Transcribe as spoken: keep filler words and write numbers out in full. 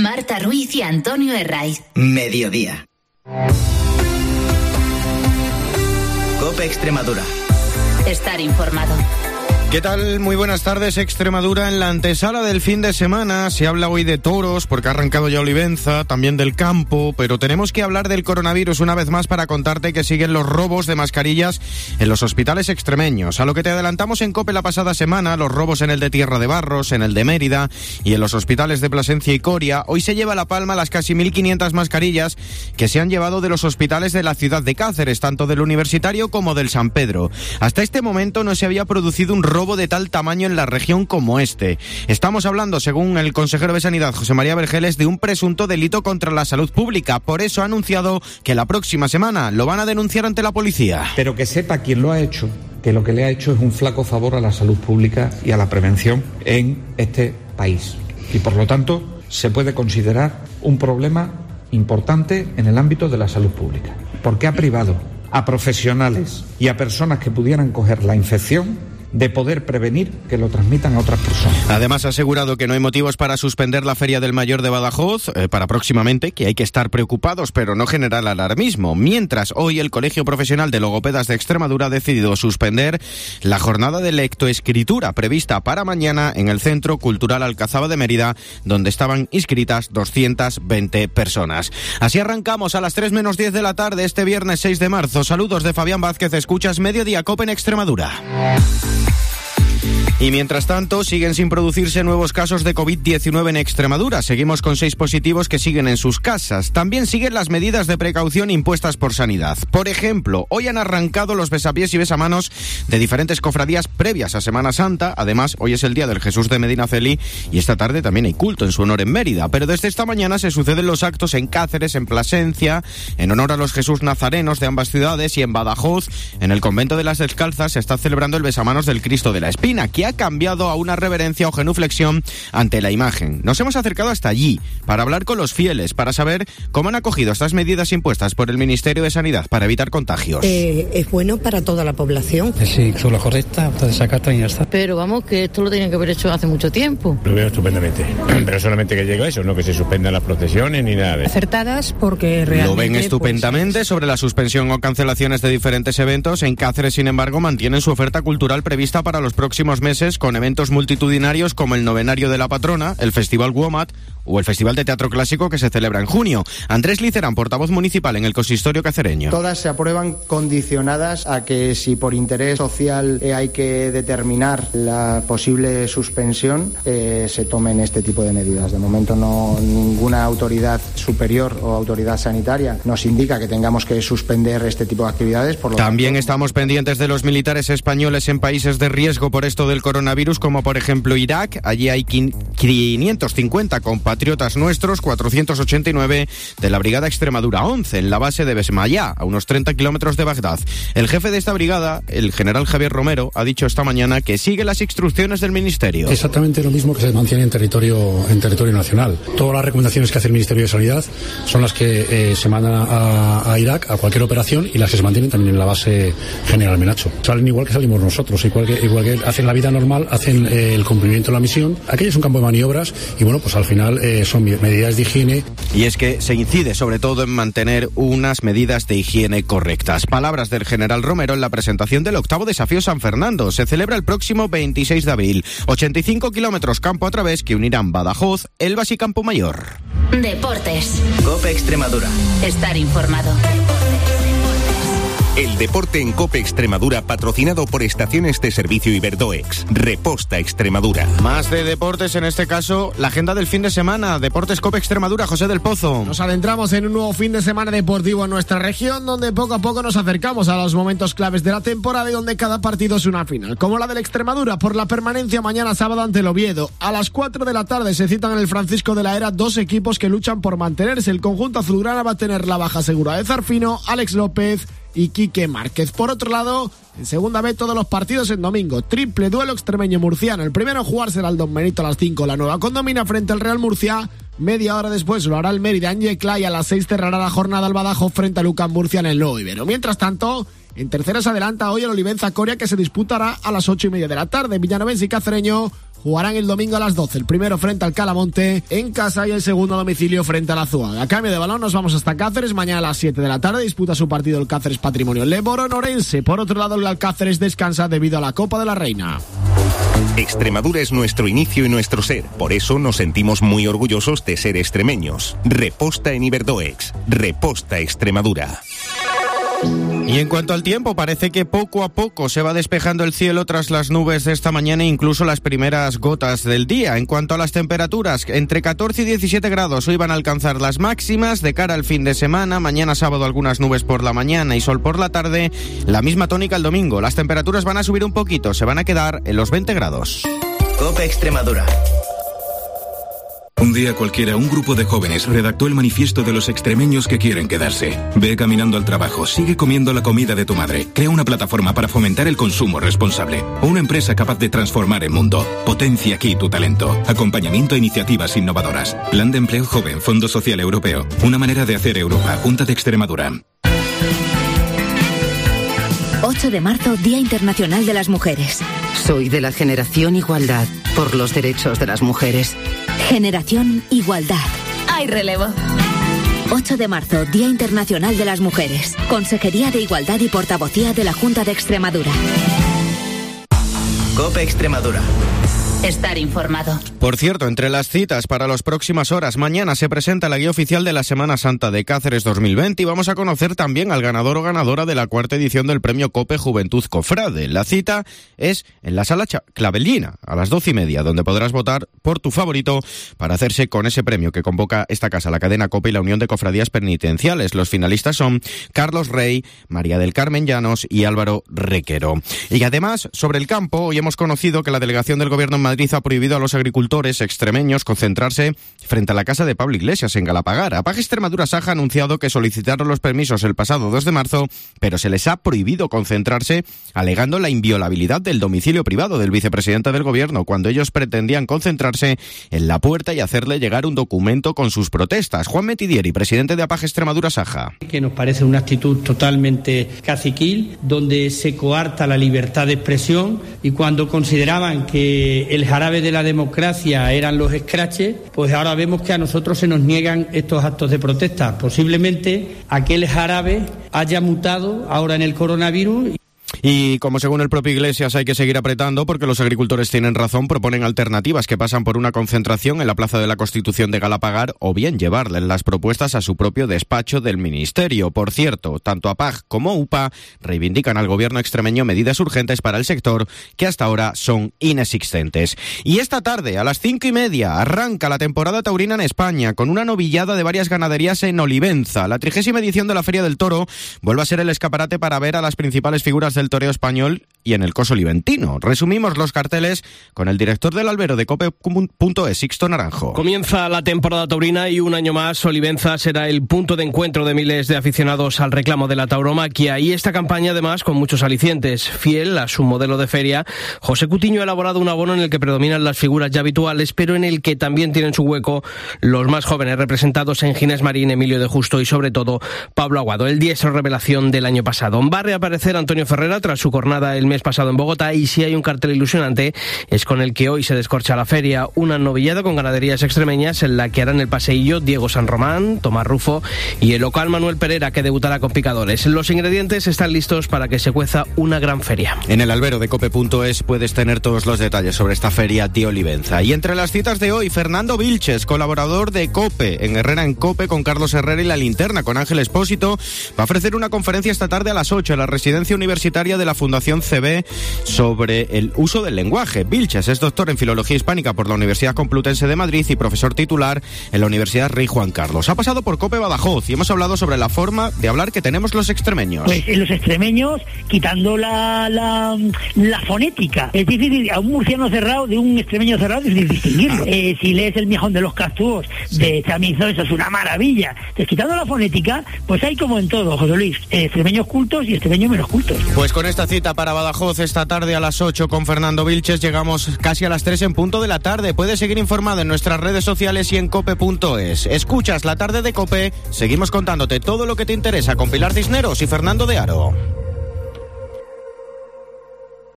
Marta Ruiz y Antonio Herraiz. Mediodía. COPE Extremadura. Estar informado. ¿Qué tal? Muy buenas tardes. Extremadura en la antesala del fin de semana. Se habla hoy de toros porque ha arrancado ya Olivenza, también del campo, pero tenemos que hablar del coronavirus una vez más para contarte que siguen los robos de mascarillas en los hospitales extremeños. A lo que te adelantamos en COPE la pasada semana, los robos en el de Tierra de Barros, en el de Mérida y en los hospitales de Plasencia y Coria. Hoy se lleva la palma las casi mil quinientas mascarillas que se han llevado de los hospitales de la ciudad de Cáceres, tanto del Universitario como del San Pedro. Hasta este momento no se había producido un robo robo de tal tamaño en la región como este. Estamos hablando, según el consejero de Sanidad, José María Vergeles, de un presunto delito contra la salud pública. Por eso ha anunciado que la próxima semana lo van a denunciar ante la policía. Pero que sepa quien lo ha hecho, que lo que le ha hecho es un flaco favor a la salud pública y a la prevención en este país. Y por lo tanto, se puede considerar un problema importante en el ámbito de la salud pública. Porque ha privado a profesionales y a personas que pudieran coger la infección de poder prevenir que lo transmitan a otras personas. Además ha asegurado que no hay motivos para suspender la Feria del Mayor de Badajoz eh, para próximamente, que hay que estar preocupados pero no generar alarmismo. Mientras hoy el Colegio Profesional de Logopedas de Extremadura ha decidido suspender la jornada de lectoescritura prevista para mañana en el Centro Cultural Alcazaba de Mérida, donde estaban inscritas doscientas veinte personas. Así arrancamos a las tres menos diez de la tarde este viernes seis de marzo. Saludos de Fabián Vázquez, escuchas Mediodía COPE en Extremadura. Y mientras tanto, siguen sin producirse nuevos casos de covid diecinueve en Extremadura. Seguimos con seis positivos que siguen en sus casas. También siguen las medidas de precaución impuestas por Sanidad. Por ejemplo, hoy han arrancado los besapiés y besamanos de diferentes cofradías previas a Semana Santa. Además, hoy es el día del Jesús de Medinaceli y esta tarde también hay culto en su honor en Mérida. Pero desde esta mañana se suceden los actos en Cáceres, en Plasencia, en honor a los Jesús nazarenos de ambas ciudades, y en Badajoz, en el convento de las Descalzas, se está celebrando el besamanos del Cristo de la Espina, que ha cambiado a una reverencia o genuflexión ante la imagen. Nos hemos acercado hasta allí para hablar con los fieles, para saber cómo han acogido estas medidas impuestas por el Ministerio de Sanidad para evitar contagios. Eh, es bueno para toda la población. Sí, son las correctas, se desacatan y ya está. Pero vamos, que esto lo tenían que haber hecho hace mucho tiempo. Lo veo estupendamente, pero solamente que llegue eso, no que se suspendan las procesiones ni nada de eso. Acertadas porque realmente... Lo ven estupendamente. Pues... Sobre la suspensión o cancelaciones de diferentes eventos, en Cáceres, sin embargo, mantienen su oferta cultural prevista para los próximos meses, con eventos multitudinarios como el Novenario de la Patrona, el Festival Womat o el Festival de Teatro Clásico que se celebra en junio. Andrés Licerán, portavoz municipal en el consistorio cacereño. Todas se aprueban condicionadas a que si por interés social eh, hay que determinar la posible suspensión, eh, se tomen este tipo de medidas. De momento no ninguna autoridad superior o autoridad sanitaria nos indica que tengamos que suspender este tipo de actividades. Por lo También tanto, estamos pendientes de los militares españoles en países de riesgo por esto del coronavirus, como por ejemplo Irak. Allí hay quinientos cincuenta compatriotas nuestros, cuatrocientos ochenta y nueve de la Brigada Extremadura once, en la base de Besmayá, a unos treinta kilómetros de Bagdad. El jefe de esta brigada, el general Javier Romero, ha dicho esta mañana que sigue las instrucciones del Ministerio. Exactamente lo mismo que se mantiene en territorio, en territorio nacional. Todas las recomendaciones que hace el Ministerio de Sanidad son las que eh, se mandan a, a Irak, a cualquier operación, y las que se mantienen también en la base General Menacho. Salen igual que salimos nosotros, igual que, igual que hacen la vida normal, hacen eh, el cumplimiento de la misión. Aquello es un campo de maniobras y bueno, pues al final eh, son medidas de higiene. Y es que se incide sobre todo en mantener unas medidas de higiene correctas. Palabras del general Romero en la presentación del octavo desafío San Fernando. Se celebra el próximo veintiséis de abril. ochenta y cinco kilómetros campo a través que unirán Badajoz, Elvas y Campo Mayor. Deportes. COPE Extremadura. Estar informado. El deporte en COPE Extremadura, patrocinado por Estaciones de Servicio Iberdoex. Reposta Extremadura. Más de deportes, en este caso, la agenda del fin de semana. Deportes COPE Extremadura, José del Pozo. Nos adentramos en un nuevo fin de semana deportivo en nuestra región, donde poco a poco nos acercamos a los momentos claves de la temporada y donde cada partido es una final. Como la del Extremadura, por la permanencia mañana sábado ante el Oviedo. A las cuatro de la tarde se citan en el Francisco de la Era dos equipos que luchan por mantenerse. El conjunto azulgrana va a tener la baja segura de Zarfino, Alex López y Quique Márquez. Por otro lado, en segunda B todos los partidos en domingo. Triple duelo extremeño-murciano. El primero en jugar será el Don Benito a las cinco. La Nueva Condomina frente al Real Murcia. Media hora después lo hará el Mérida en Yecla y a las seis cerrará la jornada al Badajoz frente a Lucan Murcia en el Nuevo Ibero. Mientras tanto, en tercera se adelanta hoy el Olivenza Coria, que se disputará a las ocho y media de la tarde. Villanovense y Cacereño jugarán el domingo a las doce. El primero frente al Calamonte en casa y el segundo a domicilio frente a la Azuaga. A cambio de balón nos vamos hasta Cáceres. Mañana a las siete de la tarde disputa su partido el Cáceres Patrimonio Leboronorense. Por otro lado, el Alcáceres descansa debido a la Copa de la Reina. Extremadura es nuestro inicio y nuestro ser. Por eso nos sentimos muy orgullosos de ser extremeños. Reposta en Iberdoex. Reposta Extremadura. Y en cuanto al tiempo, parece que poco a poco se va despejando el cielo tras las nubes de esta mañana e incluso las primeras gotas del día. En cuanto a las temperaturas, entre catorce y diecisiete grados hoy van a alcanzar las máximas de cara al fin de semana. Mañana sábado algunas nubes por la mañana y sol por la tarde. La misma tónica el domingo. Las temperaturas van a subir un poquito, se van a quedar en los veinte grados. COPE Extremadura. Un día cualquiera, un grupo de jóvenes redactó el manifiesto de los extremeños que quieren quedarse. Ve caminando al trabajo, sigue comiendo la comida de tu madre, crea una plataforma para fomentar el consumo responsable, o una empresa capaz de transformar el mundo. Potencia aquí tu talento. Acompañamiento a iniciativas innovadoras. Plan de Empleo Joven, Fondo Social Europeo. Una manera de hacer Europa. Junta de Extremadura. ocho de marzo, Día Internacional de las Mujeres. Soy de la generación Igualdad, por los derechos de las mujeres. Generación Igualdad. Hay relevo. ocho de marzo, Día Internacional de las Mujeres. Consejería de Igualdad y Portavocía de la Junta de Extremadura. COPE Extremadura. Estar informado. Por cierto, entre las citas para las próximas horas, mañana se presenta la guía oficial de la Semana Santa de Cáceres dos mil veinte y vamos a conocer también al ganador o ganadora de la cuarta edición del premio COPE Juventud Cofrade. La cita es en la Sala Clavellina, a las doce y media, donde podrás votar por tu favorito para hacerse con ese premio que convoca esta casa, la cadena COPE y la Unión de Cofradías Penitenciales. Los finalistas son Carlos Rey, María del Carmen Llanos y Álvaro Requero. Y además, sobre el campo, hoy hemos conocido que la delegación del Gobierno en Madrid ha prohibido a los agricultores extremeños concentrarse frente a la casa de Pablo Iglesias en Galapagar. APAG Extremadura Saja ha anunciado que solicitaron los permisos el pasado dos de marzo, pero se les ha prohibido concentrarse alegando la inviolabilidad del domicilio privado del vicepresidente del Gobierno cuando ellos pretendían concentrarse en la puerta y hacerle llegar un documento con sus protestas. Juan Metidieri, presidente de APAG Extremadura Saja. Que nos parece una actitud totalmente caciquil, donde se coarta la libertad de expresión y cuando consideraban que el jarabe de la democracia eran los escraches, pues ahora vemos que a nosotros se nos niegan estos actos de protesta. Posiblemente aquel jarabe haya mutado ahora en el coronavirus. Y como según el propio Iglesias hay que seguir apretando porque los agricultores tienen razón, proponen alternativas que pasan por una concentración en la Plaza de la Constitución de Galapagar o bien llevarles las propuestas a su propio despacho del Ministerio. Por cierto, tanto APAG como UPA reivindican al gobierno extremeño medidas urgentes para el sector que hasta ahora son inexistentes. Y esta tarde, a las cinco y media, arranca la temporada taurina en España con una novillada de varias ganaderías en Olivenza. La trigésima edición de la Feria del Toro vuelve a ser el escaparate para ver a las principales figuras del toreo español y en el coso oliventino. Resumimos los carteles con el director del albero de cope punto es, Sixto Naranjo. Comienza la temporada taurina y un año más Olivenza será el punto de encuentro de miles de aficionados al reclamo de la tauromaquia y esta campaña además con muchos alicientes. Fiel a su modelo de feria, José Cutiño ha elaborado un abono en el que predominan las figuras ya habituales, pero en el que también tienen su hueco los más jóvenes representados en Ginés Marín, Emilio de Justo y sobre todo Pablo Aguado, el diestro revelación del año pasado. Va a reaparecer Antonio Ferrera tras su jornada el mes pasado en Bogotá y si hay un cartel ilusionante es con el que hoy se descorcha la feria, una novillada con ganaderías extremeñas en la que harán el paseillo Diego San Román, Tomás Rufo y el local Manuel Pereira que debutará con picadores. Los ingredientes están listos para que se cueza una gran feria. En el albero de cope punto es puedes tener todos los detalles sobre esta feria de Olivenza. Y entre las citas de hoy, Fernando Vilches, colaborador de COPE en Herrera en COPE con Carlos Herrera y La Linterna con Ángel Expósito, va a ofrecer una conferencia esta tarde a las ocho en la residencia universitaria de la Fundación C B sobre el uso del lenguaje. Vilches es doctor en Filología Hispánica por la Universidad Complutense de Madrid y profesor titular en la Universidad Rey Juan Carlos. Ha pasado por COPE Badajoz y hemos hablado sobre la forma de hablar que tenemos los extremeños. Pues los extremeños, quitando la, la, la fonética, es difícil, a un murciano cerrado de un extremeño cerrado es difícil distinguirlo. Eh, si lees El Mijón de los Castúos de Chamizo, eso es una maravilla. Entonces, quitando la fonética, pues hay como en todo, José Luis, eh, extremeños cultos y extremeños menos cultos. Pues con esta cita para Badajoz esta tarde a las ocho con Fernando Vilches llegamos casi a las tres en punto de la tarde. Puedes seguir informado en nuestras redes sociales y en cope punto es. Escuchas La Tarde de COPE, seguimos contándote todo lo que te interesa con Pilar Cisneros y Fernando de Aro.